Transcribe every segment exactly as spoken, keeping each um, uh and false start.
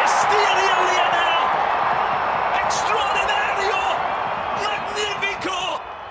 Castillo here now. Extraordinario. Magnifico.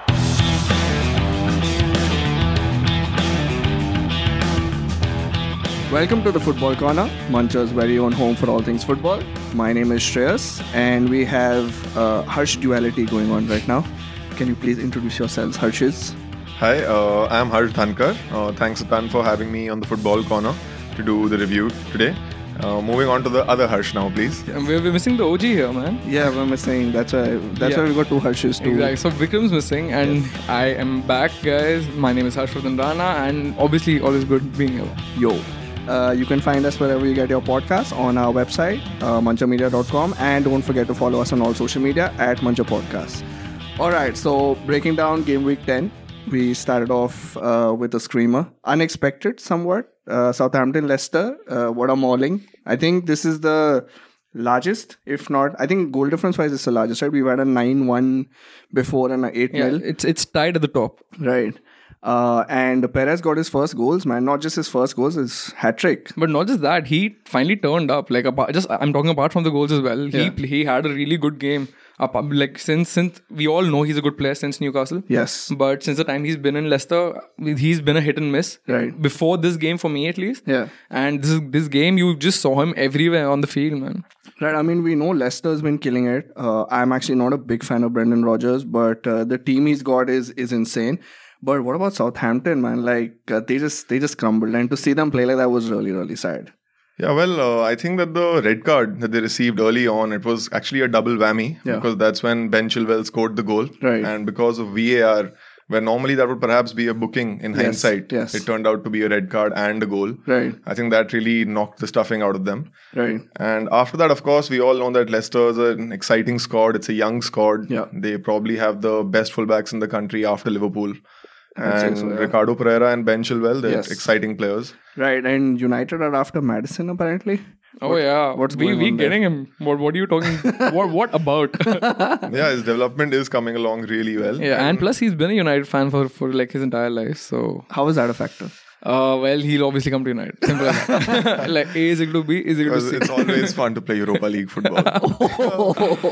Welcome to the Football Corner, Mancha's very own home for all things football. My name is Shreyas, and we have uh, Harsh duality going on right now. Can you please introduce yourselves, Harshes? Hi, uh, I'm Harsh Dhankar. Uh, thanks, Tan, for having me on the Football Corner to do the review today. Uh, moving on to the other Harsh now, please. We're, we're missing the O G here, man. Yeah, we're missing. That's why. That's Yeah. why we got two Harshes too. Exactly. So Vikram's missing, and I am back, guys. My name is Harshvardhan Rana, and obviously, always good being here. Yo. Uh, you can find us wherever you get your podcasts on our website, uh, mancha media dot com, and don't forget to follow us on all social media at Mancha Podcasts. All right, so breaking down game week ten, we started off uh, with a screamer, unexpected somewhat. Uh, Southampton Leicester, uh, what a mauling! I think this is the largest, if not, I think goal difference wise, it's the largest. Right, we've had a nine one before and an eight Yeah, nil. it's it's tied at the top. Right. Uh, and Perez got his first goals, man. Not just his first goals, his hat trick. But not just that, he finally turned up. Like apart, just I'm talking apart from the goals as well. Yeah. He he had a really good game. Apart, like since since we all know he's a good player since Newcastle. Yes. But since the time he's been in Leicester, he's been a hit and miss. Right. Before this game, for me at least. Yeah. And this this game, you just saw him everywhere on the field, man. Right. I mean, we know Leicester's been killing it. Uh, I'm actually not a big fan of Brendan Rodgers, but uh, the team he's got is is insane. But what about Southampton, man? Like uh, they just they just crumbled, and to see them play like that was really really sad. Yeah, well, uh, I think that the red card that they received early on, it was actually a double whammy Yeah. because that's when Ben Chilwell scored the goal. Right. And because of V A R, where normally that would perhaps be a booking in Yes, hindsight, yes. it turned out to be a red card and a goal. Right. I think that really knocked the stuffing out of them. Right. And after that, of course, we all know that Leicester is an exciting squad. It's a young squad. Yeah. They probably have the best fullbacks in the country after Liverpool. I'd say And so, yeah. Ricardo Pereira and Ben Chilwell, they're Yes. exciting players. Right. And United are after Madison apparently. Oh yeah, what's we going we on there? getting him? What what are you talking? what what about? Yeah, his development is coming along really well. Yeah, and plus he's been a United fan for for like his entire life. So How is that a factor? uh, well, he'll obviously come to United. Simple as that. Like A is equal to B is equal to Because C. it's always fun to play Europa League football.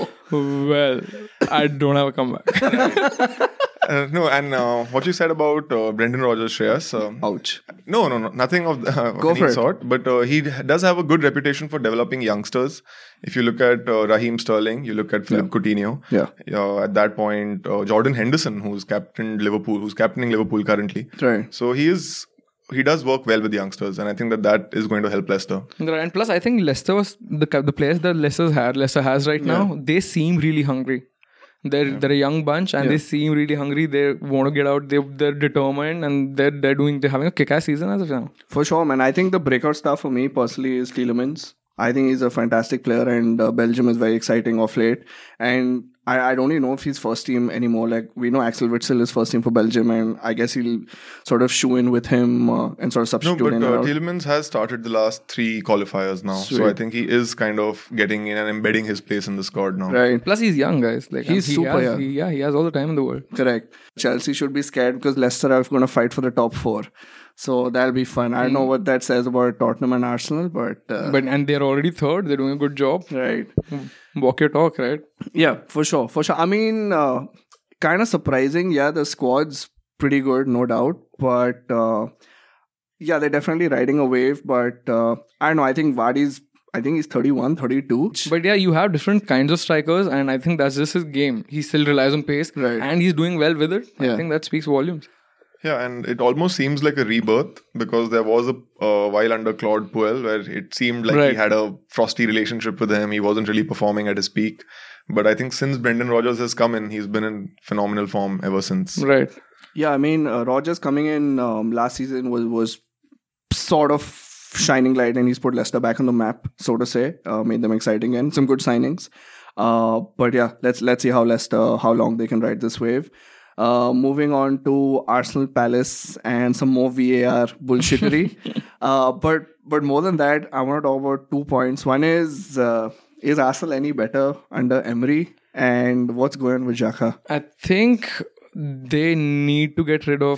Well, I don't have a comeback. Uh, no, and uh, what you said about uh, Brendan Rodgers, Shreyas. Uh, Ouch. no, no, no, nothing of, the, uh, Go any for it. sort. But uh, he does have a good reputation for developing youngsters. If you look at uh, Raheem Sterling, you look at Philip Coutinho. Yeah. Uh, at that point, uh, Jordan Henderson, who's captained Liverpool, who's captaining Liverpool currently. Right. So he is. He does work well with youngsters, and I think that that is going to help Leicester. Right, and plus, I think Leicester was the the players that Leicester's had, Leicester has right now. They seem really hungry. They're they're a young bunch, and Yeah. they seem really hungry. They want to get out. They they're determined, and they're they're doing they're having a kick-ass season as of now. For sure, man. I think the breakout star for me personally is Tielemans. I think he's a fantastic player, and uh, Belgium is very exciting off late. And I, I don't even know if he's first team anymore. Like, we know Axel Witsel is first team for Belgium, and I guess he'll sort of shoe in with him uh, and sort of No, substitute but in uh, and out. Tielemans has started the last three qualifiers now. Sweet. So I think he is kind of getting in and embedding his place in the squad now. Right. Plus, he's young, guys. Like He's he super has, young. He, yeah, he has all the time in the world. Correct. Chelsea should be scared because Leicester are going to fight for the top four. So that'll be fun. I don't know what that says about Tottenham and Arsenal, but... Uh, But and they're already third. They're doing a good job. right. Walk your talk, right? Yeah, for sure. For sure. I mean, uh, kind of surprising. Yeah, the squad's pretty good, no doubt. But uh, yeah, they're definitely riding a wave. But uh, I don't know. I think Vardy's, I think he's thirty-one, thirty-two. But yeah, you have different kinds of strikers, and I think that's just his game. He still relies on pace, Right. and he's doing well with it. Yeah. I think that speaks volumes. Yeah, and it almost seems like a rebirth because there was a uh, while under Claude Puel where it seemed like Right. he had a frosty relationship with him. He wasn't really performing at his peak. But I think since Brendan Rodgers has come in, he's been in phenomenal form ever since. Right. Yeah, I mean, uh, Rodgers coming in um, last season was was sort of shining light, and he's put Leicester back on the map, so to say. Uh, made them exciting and some good signings. Uh, but yeah, let's let's see how Leicester, how long they can ride this wave. Uh, moving on to Arsenal Palace and some more V A R bullshittery. uh, but but more than that, I want to talk about two points. One is uh, is Arsenal any better under Emery? And what's going on with Xhaka? I think they need to get rid of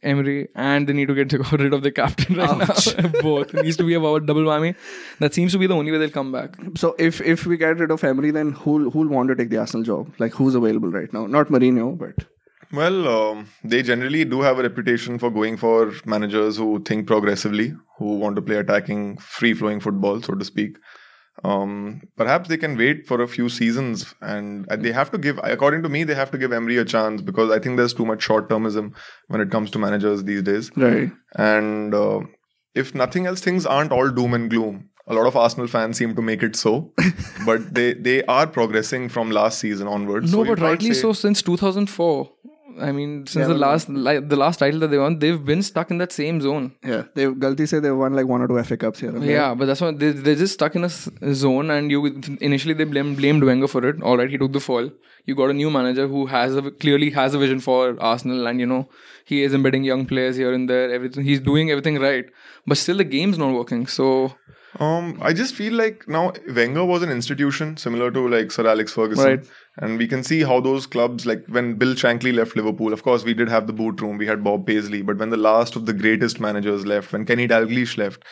Emery, and they need to get rid of the captain right now. Both. It needs to be a double whammy. That seems to be the only way they'll come back. So if if we get rid of Emery, then who'll who'll want to take the Arsenal job? Like who's available right now? Not Mourinho, but Well, um, they generally do have a reputation for going for managers who think progressively, who want to play attacking, free-flowing football, so to speak. Um, perhaps they can wait for a few seasons, and they have to give, according to me, they have to give Emery a chance, because I think there's too much short-termism when it comes to managers these days. right. And uh, if nothing else, things aren't all doom and gloom. A lot of Arsenal fans seem to make it so, but they, they are progressing from last season onwards. No, so you but can't rightly say- so since two thousand four. I mean, since Yeah, the but- last like, the last title that they won, they've been stuck in that same zone. Yeah, they Galti say they won like one or two F A Cups here. and there. Yeah, but that's why they, they're just stuck in a s- zone, and you initially they blamed blamed Wenger for it. All right, he took the fall. You got a new manager who has a, clearly has a vision for Arsenal, and you know he is embedding young players here and there. Everything he's doing everything right, but still the game's not working. So Um, I just feel like now Wenger was an institution similar to like Sir Alex Ferguson. Right. And we can see how those clubs, like when Bill Shankly left Liverpool, of course we did have the boot room, we had Bob Paisley, but when the last of the greatest managers left, when Kenny Dalglish left,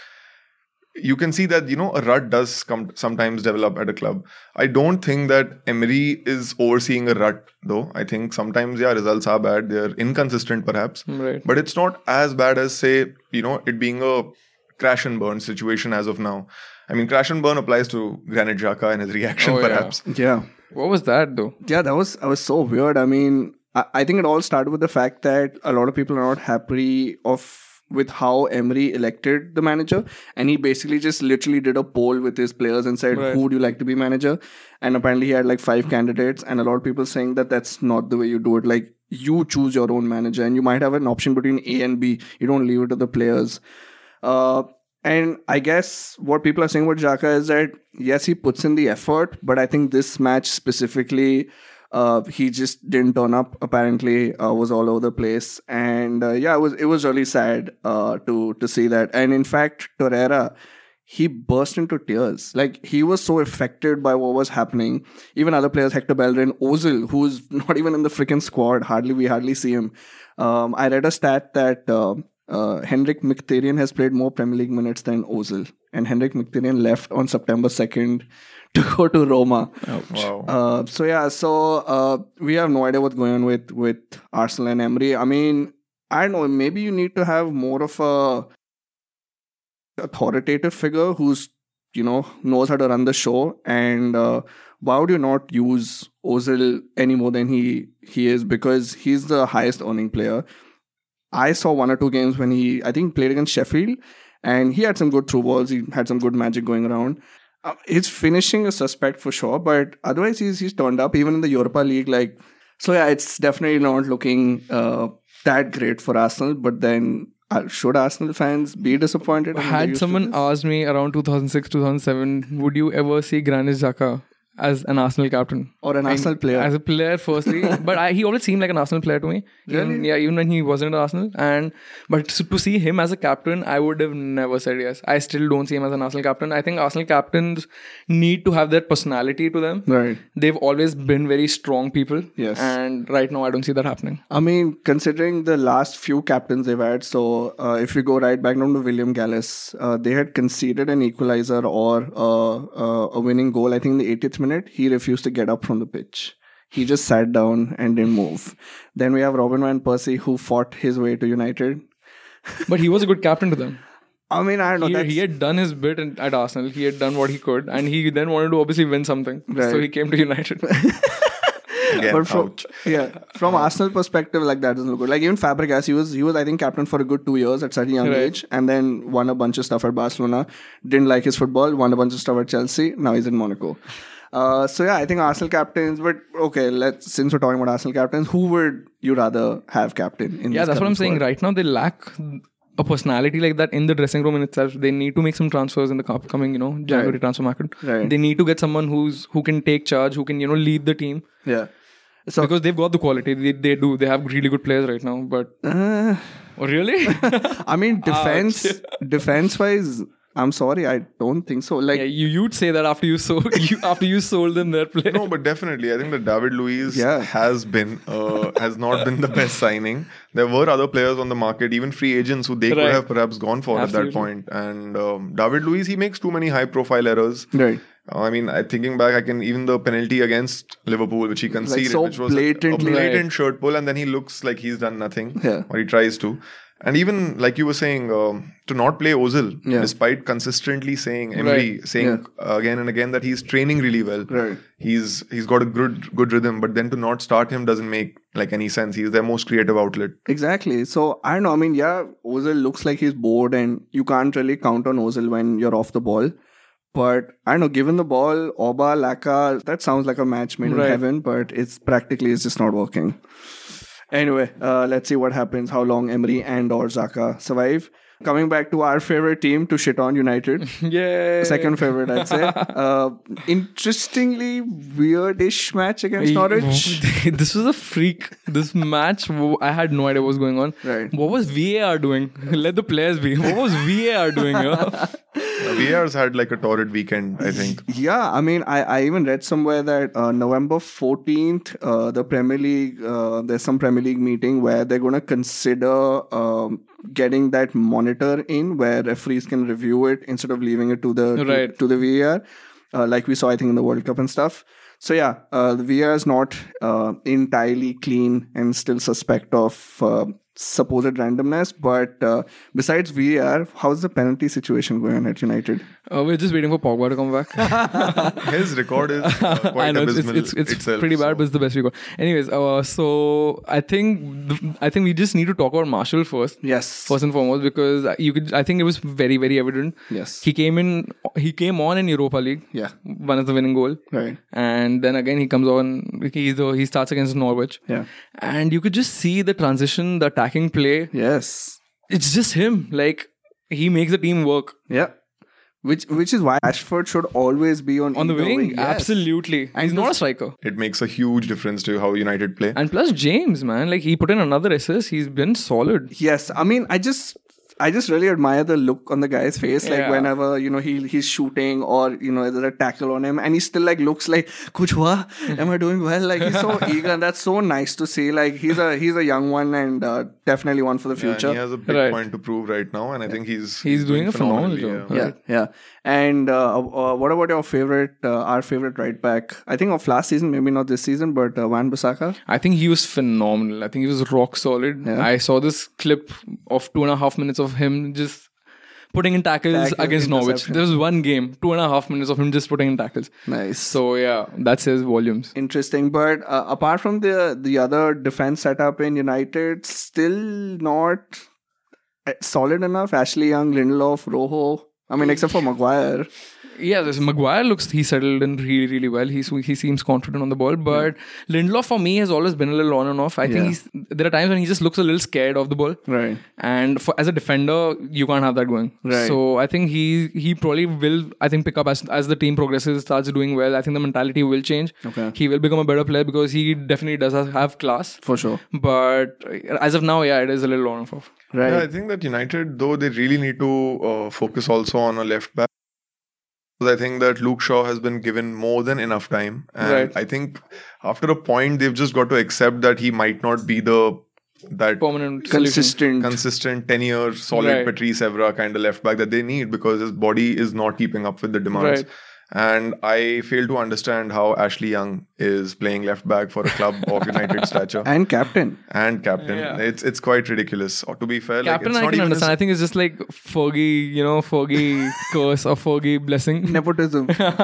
you can see that, you know, a rut does come sometimes develop at a club. I don't think that Emery is overseeing a rut though. I think sometimes, yeah, results are bad. They're inconsistent perhaps. right. But it's not as bad as, say, you know, it being a crash and burn situation as of now. I mean, crash and burn applies to Granit Xhaka and his reaction, Oh, yeah. perhaps. Yeah. What was that though? Yeah, that was I was so weird. I mean, I, I think it all started with the fact that a lot of people are not happy of with how Emery elected the manager, and he basically just literally did a poll with his players and said, Right. "Who would you like to be manager?" And apparently, he had like five candidates, and a lot of people saying that that's not the way you do it. Like you choose your own manager, and you might have an option between A and B. You don't leave it to the players. Uh, and I guess what people are saying about Xhaka is that yes, he puts in the effort, but I think this match specifically, uh, he just didn't turn up. Apparently, uh, was all over the place, and uh, yeah, it was it was really sad uh, to to see that. And in fact, Torreira, he burst into tears. Like he was so affected by what was happening. Even other players, Hector Bellerin, Ozil, who's not even in the freaking squad. Hardly we hardly see him. Um, I read a stat that. Uh, Uh, Henrik Mkhitaryan has played more Premier League minutes than Ozil, and Henrik Mkhitaryan left on September second to go to Roma. Wow. Uh, so yeah, so uh, we have no idea what's going on with with Arsenal and Emery. I mean, I don't know. Maybe you need to have more of a authoritative figure who's you know knows how to run the show. And uh, why would you not use Ozil any more than he he is? Because he's the highest earning player. I saw one or two games when he, I think, played against Sheffield, and he had some good through balls. He had some good magic going around. Uh, his finishing is suspect for sure, but otherwise he's he's turned up even in the Europa League. Like, so yeah, it's definitely not looking uh, that great for Arsenal. But then, uh, should Arsenal fans be disappointed? when they're Had used to someone this? asked me around two thousand six, two thousand seven, would you ever see Granit Xhaka as an Arsenal captain? Or an I- Arsenal player? As a player, firstly. But I, he always seemed like an Arsenal player to me. Even, Really? yeah, even when he wasn't at Arsenal. And But to to see him as a captain, I would have never said yes. I still don't see him as an Arsenal captain. I think Arsenal captains need to have that personality to them. Right. They've always been very strong people. Yes. And right now, I don't see that happening. I mean, considering the last few captains they've had, so uh, if we go right back down to William Gallas, uh, they had conceded an equalizer or uh, uh, a winning goal, I think in the eightieth minute. He refused to get up from the pitch. He just sat down and didn't move. Then we have Robin Van Persie, who fought his way to United. But he was a good captain to them. I mean, I don't know. He, that's- he had done his bit in, at Arsenal. He had done what he could. And he then wanted to obviously win something. Right. So he came to United. Again, but from ouch. yeah, from Arsenal perspective, like that doesn't look good. Like even Fabregas, he was he was I think captain for a good two years at such a young Right. age, and then won a bunch of stuff at Barcelona. Didn't like his football. Won a bunch of stuff at Chelsea. Now he's in Monaco. Uh, so yeah, I think Arsenal captains. But okay, let's since we're talking about Arsenal captains, who would you rather have captain? In Yeah, this that's what I'm current saying. squad? Right now, they lack a personality like that in the dressing room in itself. They need to make some transfers in the upcoming, you know, January Right. transfer market. Right. They need to get someone who's who can take charge, who can, you know, lead the team. Yeah. So Because they've got the quality. They, they do. They have really good players right now. But uh, oh, really? I mean, defense defense wise, I'm sorry, I don't think so. Like, Yeah, you you'd say that after you sold you after you sold them their player. No, but definitely, I think that David Luiz Yeah. has been uh, has not been the best signing. There were other players on the market, even free agents who they Right. could have perhaps gone for Absolutely. at that point. And um, David Luiz, he makes too many high-profile errors. right. Uh, I mean, I thinking back, I can even the penalty against Liverpool, which he conceded, so which was a- blatantly- a blatant Right. shirt pull, and then he looks like he's done nothing, Yeah. or he tries to. And even like you were saying, um, to not play Ozil, Yeah. despite consistently saying Emery Right. saying Yeah. again and again that he's training really well. Right. He's he's got a good good rhythm, but then to not start him doesn't make like any sense. He's their most creative outlet. Exactly. So I don't know. I mean, yeah, Ozil looks like he's bored, and you can't really count on Ozil when you're off the ball. But I don't know, given the ball, Oba, Laka, that sounds like a match made Right. in heaven, but it's practically it's just not working. Anyway, uh, let's see what happens, how long Emery and or Xhaka survive. Coming back to our favorite team to shit on, United. Yeah. Second favorite, I'd say. Uh, interestingly, weirdish match against Norwich. This was a freak. This match, wo- I had no idea what was going on. Right. What was V A R doing? Let the players be. What was V A R doing here? Uh, V A R's had like a torrid weekend, I think. Yeah, I mean, I, I even read somewhere that uh, November fourteenth, uh, the Premier League, uh, there's some Premier League meeting where they're going to consider um, getting that monitor in where referees can review it instead of leaving it to the to, Right. to the V A R, uh, like we saw, I think, in the World Cup and stuff. So yeah, uh, the V A R is not uh, entirely clean and still suspect of uh, supposed randomness. But uh, besides V A R, how's the penalty situation going on at United? Uh, we're just waiting for Pogba to come back. His record is uh, quite I know it's, abysmal it's, it's, it's itself, pretty bad, so- but it's the best we got. Anyways, uh, so I think the, I think we just need to talk about Marshall first. Yes. First and foremost, because you could, I think it was very, very evident. Yes. He came in, he came on in Europa League. Yeah. One is the winning goal. Right. And then again, he comes on, he's the, he starts against Norwich. Yeah. And you could just see the transition, the attacking play. Yes. It's just him. Like, he makes the team work. Yeah. Which which is why Ashford should always be on On the either wing, yes. absolutely. And He's not a this- striker. It makes a huge difference to how United play. And plus James, man, like he put in another assist. He's been solid. Yes, I mean, I just I just really admire the look on the guy's face. Like Yeah. whenever you know he he's shooting or you know there's a tackle on him, and he still like looks like "Kuch hua? Am I doing well?" Like he's so eager, and that's so nice to see. Like he's a he's a young one and uh, definitely one for the Yeah, and future. he has a big Right. point to prove right now, and I think he's He's doing a phenomenal phenomenally, job. yeah. Yeah, yeah. And uh, uh, what about your favorite, uh, our favorite right back? I think of last season, maybe not this season, but uh, Wan Bissaka. I think he was phenomenal. I think he was rock solid. Yeah. I saw this clip of two and a half minutes of him just putting in tackles Tackle, against Norwich. interception. There was one game, two and a half minutes of him just putting in tackles. Nice. So yeah, that says volumes. Interesting, but uh, apart from the the other defense setup in United, still not uh, solid enough. Ashley Young, Lindelof, Rojo. I mean, except for Maguire. Yeah, this Maguire looks he settled in really, really well. He's he seems confident on the ball. But Lindelof for me has always been a little on and off. I think Yeah. he's there are times when he just looks a little scared of the ball. Right. And for as a defender, you can't have that going. Right. So I think he he probably will I think pick up as as the team progresses, starts doing well. I think the mentality will change. Okay. He will become a better player because he definitely does have- have class. For sure. But as of now, yeah, it is a little on and off. Right. Yeah, I think that United, though, they really need to uh, focus also on a left back. Because I think that Luke Shaw has been given more than enough time. And Right. I think after a point, they've just got to accept that he might not be the that Permanent solution. Consistent. consistent ten year solid Right. Patrice Evra kind of left back that they need because his body is not keeping up with the demands. Right. And I fail to understand how Ashley Young is playing left back for a club of United stature And captain. and captain. Yeah. It's it's quite ridiculous. Or to be fair, Captain, like, it's I not can even understand. I his, think it's just like Fergie, you know, Fergie curse or Fergie blessing. Nepotism.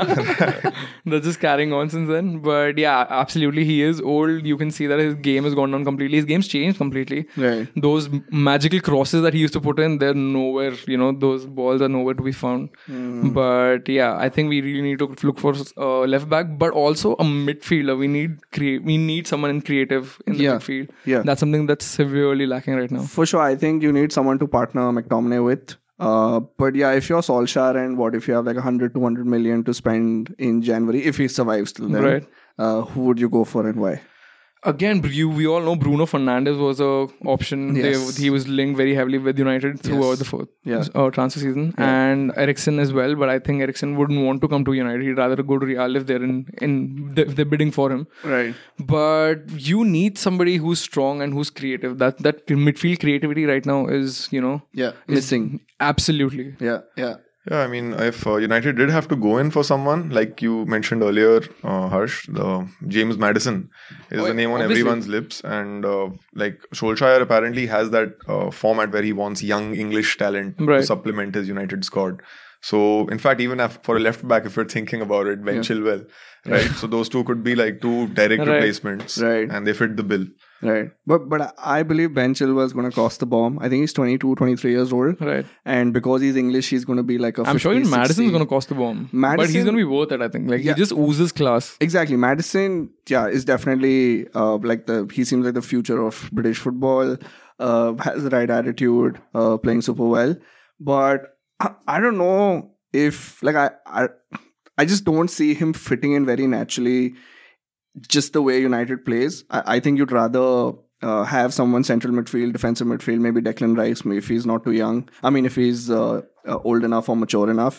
They're just carrying on since then. But yeah, absolutely, he is old. You can see that his game has gone down completely. His game's changed completely. Right. Those magical crosses that he used to put in, they're nowhere. You know, those balls are nowhere to be found. But yeah, I think we really need to look for uh, left back, but also a midfielder. We need create. We need someone in creative in the Yeah. midfield. Yeah. That's something that's severely lacking right now. For sure, I think you need someone to partner McTominay with. Uh, but yeah, if you're Solskjaer and what if you have like one hundred, two hundred million to spend in January, if he survives till then, Right. uh, who would you go for and why? Again, you, we all know Bruno Fernandes was a option. Yes. They, he was linked very heavily with United throughout Yes. the fourth Yeah. uh, transfer season, and Eriksen as well. But I think Eriksen wouldn't want to come to United. He'd rather go to Real if they're in, in if they're bidding for him. Right. But you need somebody who's strong and who's creative. That that midfield creativity right now is, you know, Yeah. is Missing. absolutely. Yeah. Yeah. Yeah, I mean, if uh, United did have to go in for someone, like you mentioned earlier, uh, Harsh, the James Maddison is Oh, the name on obviously. everyone's lips. And uh, like Solskjaer apparently has that uh, format where he wants young English talent Right. to supplement his United squad. So, in fact, even if, for a left back, if you're thinking about it, Ben Chilwell, right? So, those two could be like two direct Right. replacements. Right. And they fit the bill. Right. But but I believe Ben Chilwell is going to cost the bomb. I think he's twenty-two, twenty-three years old. Right. And because he's English, he's going to be like a I'm sure fifty, even Madison's sixty. going to cost the bomb. but he's Madison- going to be worth it, I think. Like, Yeah. he just oozes class. Exactly. Madison, yeah, is definitely uh, like the, he seems like the future of British football, uh, has the right attitude, uh, playing super well. But I, I don't know if, like, I, I, I just don't see him fitting in very naturally just the way United plays. I, I think you'd rather uh, have someone central midfield, defensive midfield, maybe Declan Rice, maybe if he's not too young. I mean, if he's uh, uh, old enough or mature enough.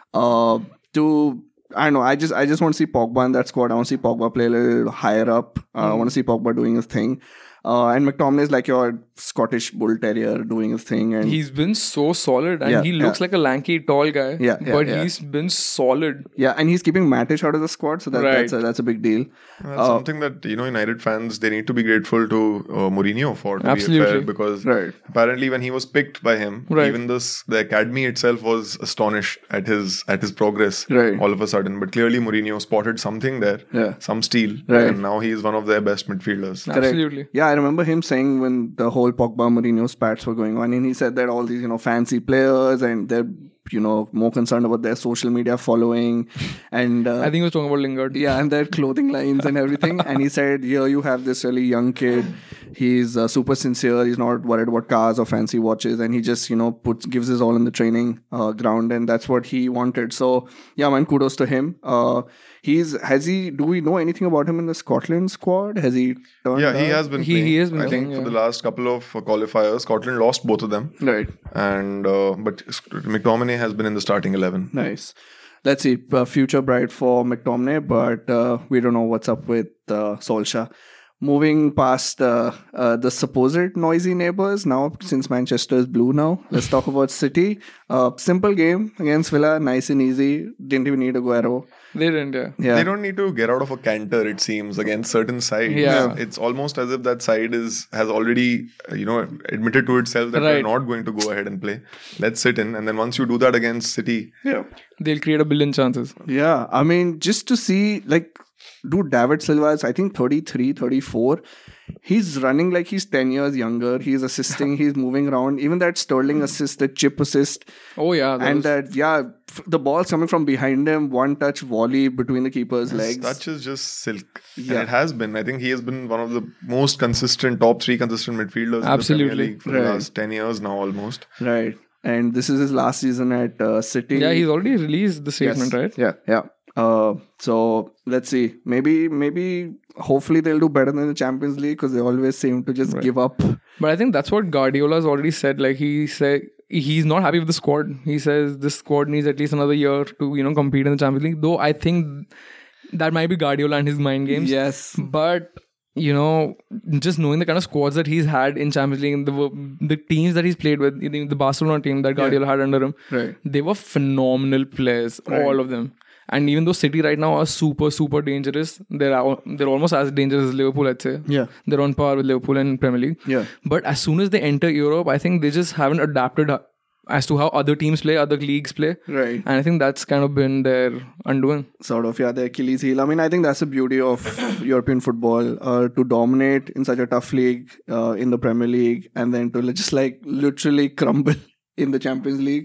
Uh, to I don't know. I just I just want to see Pogba in that squad. I want to see Pogba play a little higher up. Uh, I want to see Pogba doing his thing. Uh, and McTominay is like your Scottish Bull Terrier doing his thing. And He's been so solid, and Yeah, he looks yeah. like a lanky, tall guy. Yeah, yeah, but yeah. he's been solid. yeah, and he's keeping Matic out of the squad, so that, Right. that's a, that's a big deal. That's Uh, something that, you know, United fans, they need to be grateful to uh, Mourinho for, to Absolutely. be fair, because Right. apparently when he was picked by him, Right. even this, the academy itself was astonished at his at his progress Right. all of a sudden. But clearly Mourinho spotted something there, Yeah. some steel, Right. and now he is one of their best midfielders. Correct. Absolutely. Yeah, I remember him saying when the whole Pogba Mourinho spats were going on, and he said that all these, you know, fancy players and they're, you know, more concerned about their social media following and uh, I think he was talking about Lingard. yeah, and their clothing lines and everything. And he said, here you have this really young kid. He's uh, super sincere. He's not worried about cars or fancy watches, and he just, you know, puts gives his all in the training uh, ground, and that's what he wanted. So yeah, man, kudos to him. Uh, he's has he? Do we know anything about him in the Scotland squad? Has he turned? Yeah, he up? has been He- playing. he has been I think playing, for yeah. the last couple of uh, qualifiers, Scotland lost both of them. Right. And uh, but McTominay has been in the starting eleven. Nice. Let's see. Uh, future bright for McTominay, but uh, we don't know what's up with uh, Solskjaer. Moving past uh, uh, the supposed noisy neighbors, now since Manchester is blue now, let's talk about City. Uh, simple game against Villa, nice and easy. Didn't even need Aguero. They didn't, yeah. Yeah. They don't need to get out of a canter, it seems, against certain sides. Yeah. It's almost as if that side is has already, uh, you know, admitted to itself that Right. they're not going to go ahead and play. Let's sit in. And then once you do that against City, Yeah. They'll create a billion chances. Yeah. I mean, just to see, like, dude, David Silva is, I think, thirty-three, thirty-four. He's running like he's ten years younger. He's assisting, he's moving around. Even that Sterling assist, the chip assist, Oh, yeah. that and was- that, yeah, f- the ball's coming from behind him, one touch volley between the keeper's his legs. touch is just silk. Yeah. And it has been. I think he has been one of the most consistent, top three consistent midfielders Absolutely. in the Premier League for Right. the last ten years now almost. Right. And this is his last season at uh, City. yeah, he's already released the Yes. statement, right? Yeah, yeah. Uh, so let's see. Maybe, maybe, hopefully they'll do better than the Champions League because they always seem to just Right. give up. But I think that's what Guardiola's already said. Like, he said he's not happy with the squad. He says this squad needs at least another year to, you know, compete in the Champions League. Though I think that might be Guardiola and his mind games. Yes. But, you know, just knowing the kind of squads that he's had in Champions League, and the the teams that he's played with, the the Barcelona team that Guardiola had under him, Right. they were phenomenal players, Right. all of them. And even though City right now are super, super dangerous, they're al- they're almost as dangerous as Liverpool, I'd say. Yeah. They're on par with Liverpool in Premier League. Yeah. But as soon as they enter Europe, I think they just haven't adapted uh, as to how other teams play, other leagues play. Right. And I think that's kind of been their undoing. Sort of, yeah, the Achilles heel. I mean, I think that's the beauty of European football, uh, to dominate in such a tough league, uh, in the Premier League, and then to just like literally crumble in the Champions League.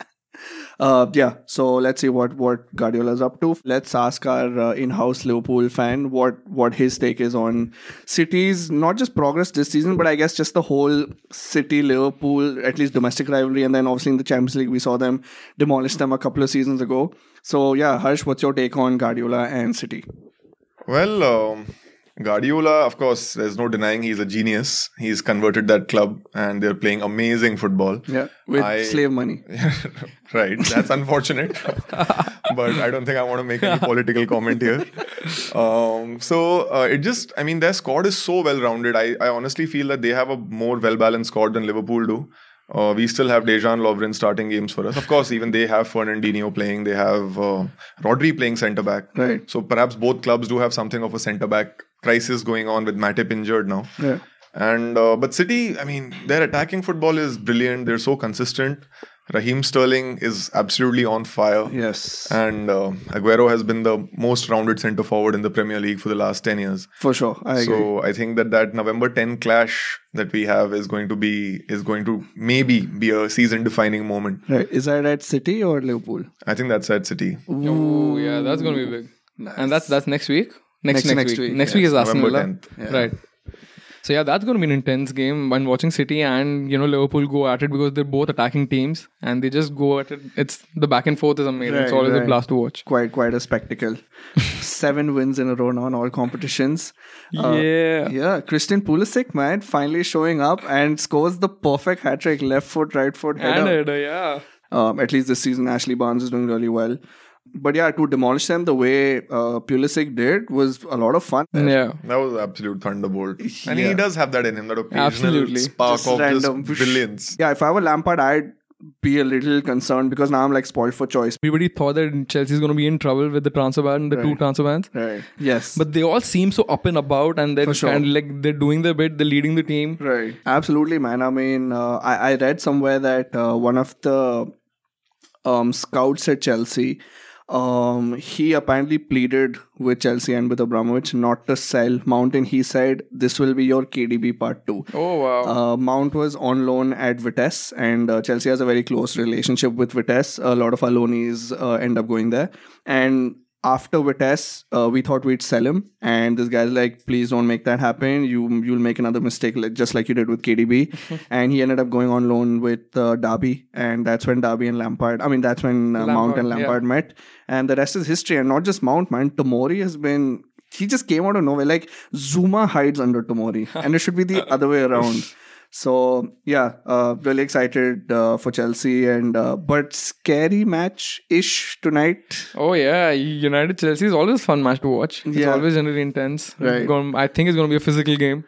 Uh, yeah, so let's see what what Guardiola's up to. Let's ask our uh, in-house Liverpool fan what what his take is on City's not just progress this season, but I guess just the whole City Liverpool, at least domestic rivalry, and then obviously in the Champions League we saw them demolish them a couple of seasons ago. So yeah, Harsh, what's your take on Guardiola and City? Well, um, Guardiola, of course, there's no denying he's a genius. He's converted that club and they're playing amazing football. Yeah, with I- slave money. Right, that's unfortunate. But I don't think I want to make any political comment here. Um, so uh, it just, I mean, their squad is so well rounded. I, I honestly feel that they have a more well balanced squad than Liverpool do. Uh, we still have Dejan Lovren starting games for us. Of course, even they have Fernandinho playing. They have uh, Rodri playing centre back. Right. So perhaps both clubs do have something of a centre back crisis going on with Matip injured now. Yeah. And uh, but City, I mean, their attacking football is brilliant. They're so consistent. Raheem Sterling is absolutely on fire. Yes. And uh, Aguero has been the most rounded centre forward in the Premier League for the last ten years. For sure. I agree. So I think that that November tenth clash that we have is going to be is going to maybe be a season defining moment. Right. Is that at City or Liverpool? I think that's at City. Oh, yeah, that's going to be big. Nice. And that's that's next week? Next, Next- next, next week. week, Next yes. week is Aston November Villa. tenth. Yeah. Right. So yeah, that's going to be an intense game. When watching City and, you know, Liverpool go at it because they're both attacking teams and they just go at it. It's the back and forth is amazing. it's Right, always a right. blast to watch. Quite quite a spectacle. Seven wins in a row now in all competitions. Uh, yeah. Yeah, Christian Pulisic, man, finally showing up and scores the perfect hat trick, left foot, right foot, And header. it, yeah. Um, at least this season, Ashley Barnes is doing really well. But yeah, to demolish them the way uh, Pulisic did was a lot of fun. Yeah. That was absolute thunderbolt. And Yeah. he does have that in him, that occasional Absolutely. spark Just of random. just brilliance. Yeah, if I were Lampard, I'd be a little concerned because now I'm like spoiled for choice. Everybody thought that Chelsea's going to be in trouble with the transfer ban, the two Right. transfer bans. Right. Yes. But they all seem so up and about and they're For sure. kind of like they're doing their bit, they're leading the team. Right. Absolutely, man. I mean, uh, I, I read somewhere that uh, one of the um, scouts at Chelsea, um, he apparently pleaded with Chelsea and with Abramovich not to sell Mount, and he said, this will be your K D B part two. Oh, wow. Uh, Mount was on loan at Vitesse, and uh, Chelsea has a very close relationship with Vitesse. A lot of our loanees uh, end up going there. And after Vitesse, uh, we thought we'd sell him. And this guy's like, please don't make that happen. You, you'll make another mistake, like, just like you did with K D B. And he ended up going on loan with uh, Derby. And that's when Derby and Lampard, I mean, that's when uh, Mount and Lampard, yeah. Lampard met. And the rest is history. And not just Mount, man. Tomori has been... He just came out of nowhere. Like, Zuma hides under Tomori. And it should be the other way around. So, yeah, uh, really excited uh, for Chelsea. and uh, But scary match-ish tonight. Oh yeah, United Chelsea is always a fun match to watch. It's Yeah. always generally intense. Right. Gon- I think it's going to be a physical game.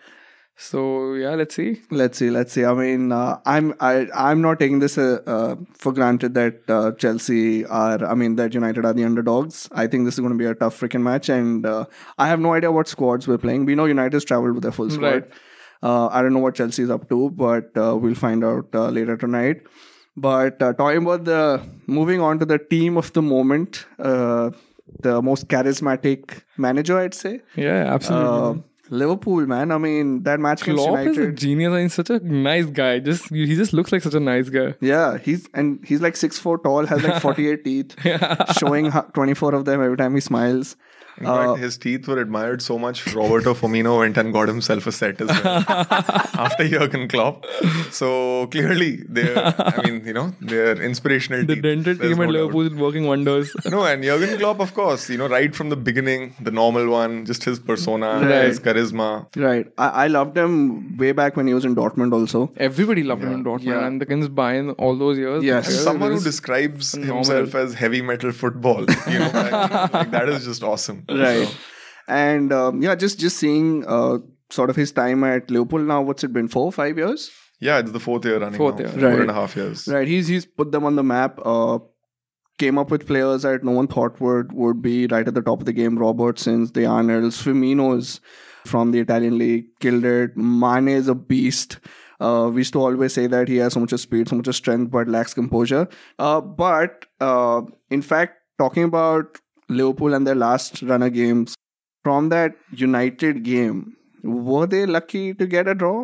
So yeah, let's see. Let's see, let's see. I mean, uh, I'm I, I'm not taking this uh, uh, for granted that uh, Chelsea are, I mean, that United are the underdogs. I think this is going to be a tough freaking match. And uh, I have no idea what squads we're playing. We know United's traveled with their full squad. Right. Uh, I don't know what Chelsea is up to, but uh, we'll find out uh, later tonight. But uh, talking about the, moving on to the team of the moment, uh, the most charismatic manager, I'd say. Yeah, Uh, absolutely. Liverpool, man. I mean, that match against Klopp is a United. genius and he's such a nice guy. Just he just looks like such a nice guy. Yeah, he's and he's like six foot tall, has like forty-eight teeth, showing hu- twenty-four of them every time he smiles. In Uh, fact, his teeth were admired so much, Roberto Firmino went and got himself a set as well after Jurgen Klopp. So clearly, they're, I mean, you know, they're inspirational The teeth. dental There's team at no doubt. Liverpool is working wonders. No, and Jurgen Klopp, of course, you know, right from the beginning, the normal one, just his persona, Right. his charisma. Right, I, I loved him way back when he was in Dortmund. Also, Everybody loved him in Dortmund Yeah. and against Bayern all those years. Yes. As Yeah, someone it who is describes phenomenal. himself as heavy metal football, you know, like, like that is just awesome. right, So, and um, yeah, just just seeing uh, sort of his time at Liverpool now. What's it been? Four, five years? yeah, it's the fourth year running. Fourth now, year. Four Right. and a half years. Right, he's he's put them on the map. Uh, came up with players that no one thought would would be right at the top of the game. Robertsons, the Arnolds, Firmino's from the Italian league killed it. Mane is a beast. Uh, we used to always say that he has so much of speed, so much of strength, but lacks composure. Uh, but uh, in fact, talking about Liverpool and their last run of games, from that United game, were they lucky to get a draw?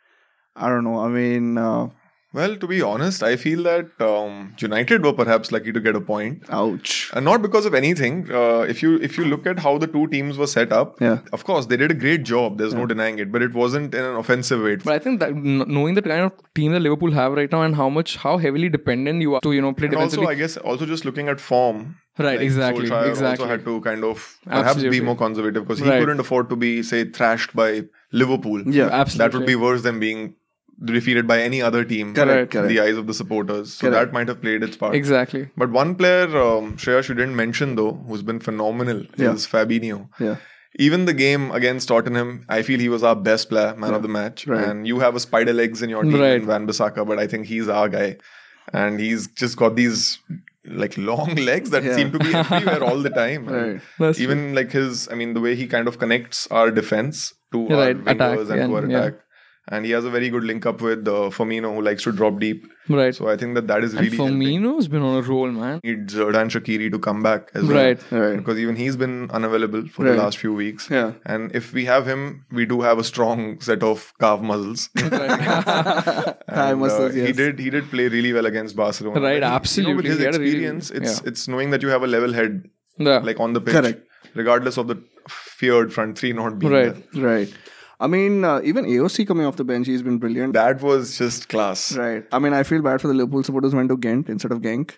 I don't know. I mean, uh, Well, to be honest, I feel that um, United were perhaps lucky to get a point. ouch. And not because of anything. Uh, if you if you look at how the two teams were set up, Yeah. of course they did a great job. There's no denying it, but it wasn't in an offensive way. But I think that kn- knowing the kind of team that Liverpool have right now and how much how heavily dependent you are to you know play And also, defensively. I guess, also just looking at form, Right, exactly, Solskjaer exactly. also had to kind of perhaps Absolutely. be more conservative because he Right. couldn't afford to be, say, thrashed by Liverpool. Yeah, Absolutely. That would be worse than being defeated by any other team Correct, in the correct. eyes of the supporters. So Correct. that might have played its part. Exactly. But one player, um, Shreyash, you didn't mention though, who's been phenomenal, Yeah. is Fabinho. Yeah. Even the game against Tottenham, I feel he was our best player, man of the match. Right. And you have a spider legs in your team, Right. in Van Bissaka, but I think he's our guy. And he's just got these like long legs that Yeah. seem to be everywhere all the time. And Right. That's even like his, I mean, the way he kind of connects our defense to Yeah, our right. wingers Attack, and yeah, to our yeah. attack. And he has a very good link up with uh, Firmino, who likes to drop deep. Right. So I think that that is And really helping. Firmino's been on a roll, man. Need Xherdan Shaqiri to come back as well. Right. Right. Because even he's been unavailable for Right. the last few weeks. Yeah. And if we have him, we do have a strong set of calf muscles. Thigh And, muscles, uh, He yes. did. He did play really well against Barcelona. Right, And he- absolutely. You know, with his He had a really- experience, it's yeah. it's knowing that you have a level head, Yeah. like on the pitch, Correct. regardless of the feared front three not being Right. there. Right. I mean, uh, even A O C coming off the bench, he's been brilliant. That was just class. Right. I mean, I feel bad for the Liverpool supporters who went to Ghent instead of Genk.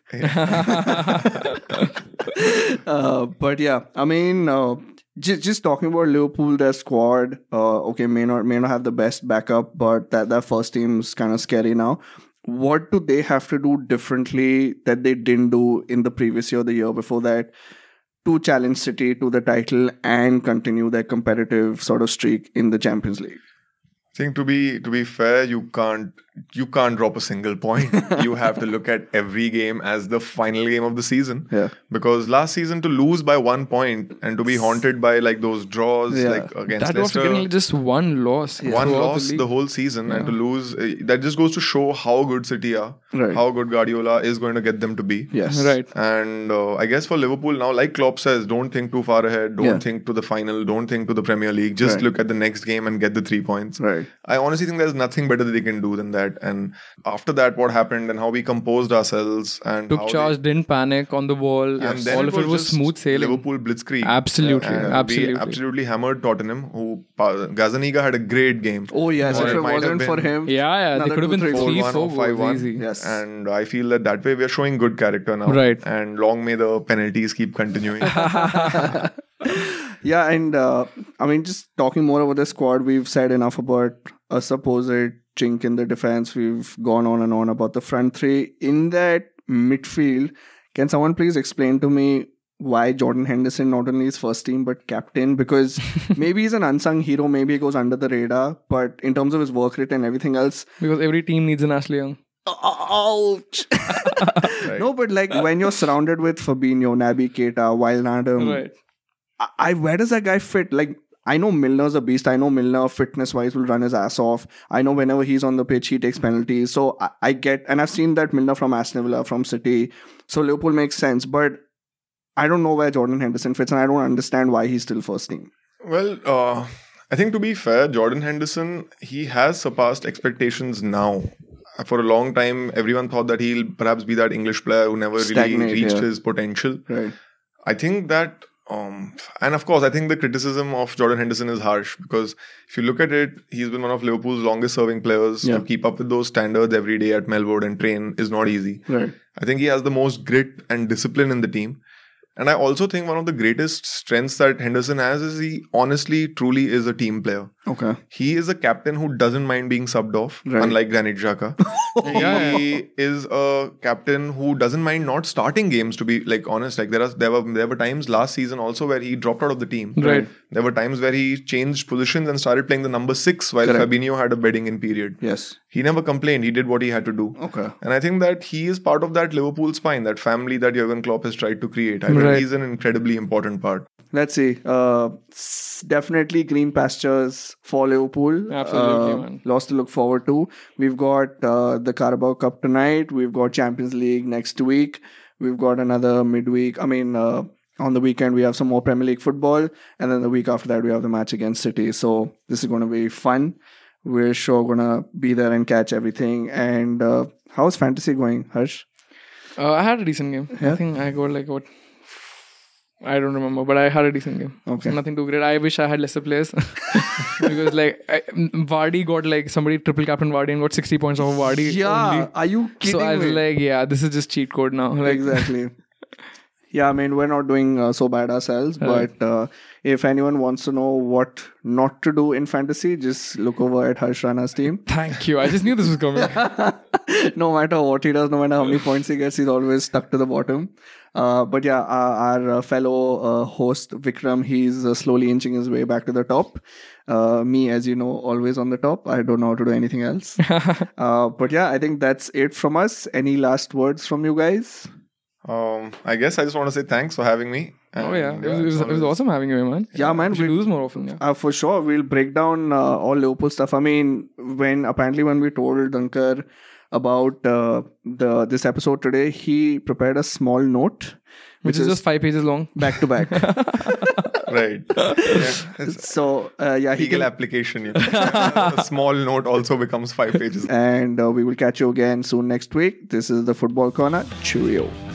uh, but yeah, I mean, uh, just just talking about Liverpool, their squad. Uh, okay, may not may not have the best backup, but that that first team's kind of scary now. What do they have to do differently that they didn't do in the previous year, the year before that, to challenge City to the title and continue their competitive sort of streak in the Champions League? I think to be to be fair, you can't you can't drop a single point. You have to look at every game as the final game of the season. Yeah. Because last season to lose by one point and to be haunted by like those draws, Yeah. like against That was Leicester, getting just one loss. one throughout loss the the, league. whole season, and to lose uh, that just goes to show how good City are, Right. how good Guardiola is going to get them to be. Yes. Right. And uh, I guess for Liverpool now, like Klopp says, don't think too far ahead. Don't Yeah. think to the final. Don't think to the Premier League. Just Right. look at the next game and get the three points. Right. I honestly think there's nothing better that they can do than that. And after that, what happened and how we composed ourselves and Took how charge, they, didn't panic on the ball. and then All of it was just smooth sailing. Liverpool blitzkrieg. Absolutely, And absolutely. We absolutely hammered Tottenham. Who pa- Gazaniga had a great game. Oh yes, Or if it it might have wasn't for been- him, Yeah, yeah. They another could have been two, three, three, four one four or five goals one. easy. Yes. And I feel that that way we are showing good character now. Right. And long may the penalties keep continuing. Yeah, and uh, I mean, just talking more about the squad, we've said enough about a supposed chink in the defense. We've gone on and on about the front three. In that midfield, can someone please explain to me why Jordan Henderson not only is first team but captain? Because maybe he's an unsung hero, maybe he goes under the radar, but in terms of his work rate and everything else, Because every team needs an Ashley Young. ouch. No, but like when you're surrounded with Fabinho, Naby Keita, Wijnaldum, Right. I, I where does that guy fit? Like, I know Milner's a beast. I know Milner, fitness wise, will run his ass off. I know whenever he's on the pitch, he takes penalties. So I, I get, and I've seen that Milner from Aston Villa, from City. So Liverpool makes sense. But I don't know where Jordan Henderson fits, and I don't understand why he's still first team. Well, uh, I think to be fair, Jordan Henderson, he has surpassed expectations now. For a long time, everyone thought that he'll perhaps be that English player who never Stagnate, really reached yeah. his potential. Right. I think that, um, and of course, I think the criticism of Jordan Henderson is harsh because if you look at it, he's been one of Liverpool's longest serving players. Yeah. To keep up with those standards every day at Melbourne and train is not easy. Right. I think he has the most grit and discipline in the team. And I also think one of the greatest strengths that Henderson has is he honestly, truly is a team player. Okay. He is a captain who doesn't mind being subbed off, Right. unlike Granit Xhaka. He is a captain who doesn't mind not starting games. To be like honest, like there are there were there were times last season also where he dropped out of the team. Right. There were times where he changed positions and started playing the number six while Correct. Fabinho had a bedding in period. Yes. He never complained. He did what he had to do. Okay. And I think that he is part of that Liverpool spine, that family that Jurgen Klopp has tried to create. I think Right. he's an incredibly important part. Let's see. Uh, s- definitely green pastures for Liverpool. Absolutely, Uh, man. Lots to look forward to. We've got uh, the Carabao Cup tonight. We've got Champions League next week. We've got another midweek. I mean, uh, on the weekend we have some more Premier League football, and then the week after that we have the match against City. So this is going to be fun. We're sure going to be there and catch everything. And uh, how's fantasy going, Harsh? Uh, I had a decent game. Yeah? I think I got like what? I don't remember, but I had a decent game. Okay. Nothing too great. I wish I had lesser players because like I, Vardy got like somebody triple captain Vardy and got sixty points off of Vardy. Yeah. only. Are you kidding So I was me? like, yeah, this is just cheat code now. Like Exactly. Yeah, I mean, we're not doing uh, so bad ourselves, but uh, if anyone wants to know what not to do in fantasy, just look over at Harsh Rana's team. Thank you. I just knew this was coming. No matter what he does, no matter how many points he gets, he's always stuck to the bottom. Uh, but yeah, our, our uh, fellow uh, host Vikram, he's uh, slowly inching his way back to the top. Uh, me, as you know, always on the top. I don't know how to do anything else. uh, but yeah, I think that's it from us. Any last words from you guys? Um, I guess I just want to say thanks for having me. Oh yeah, And, it was, it it's was, it was always- awesome having you, man. Yeah, man. We should we- do this more often. Yeah. Uh, for sure, we'll break down uh, all Liverpool stuff. I mean, when apparently when we told Dunkar about uh, the this episode today, he prepared a small note, Which is just five pages long. back to back. Right. Yeah, it's So uh, yeah, he legal can, application. You know. A small note also becomes five pages. and uh, we will catch you again soon next week. This is the Football Corner. Cheerio.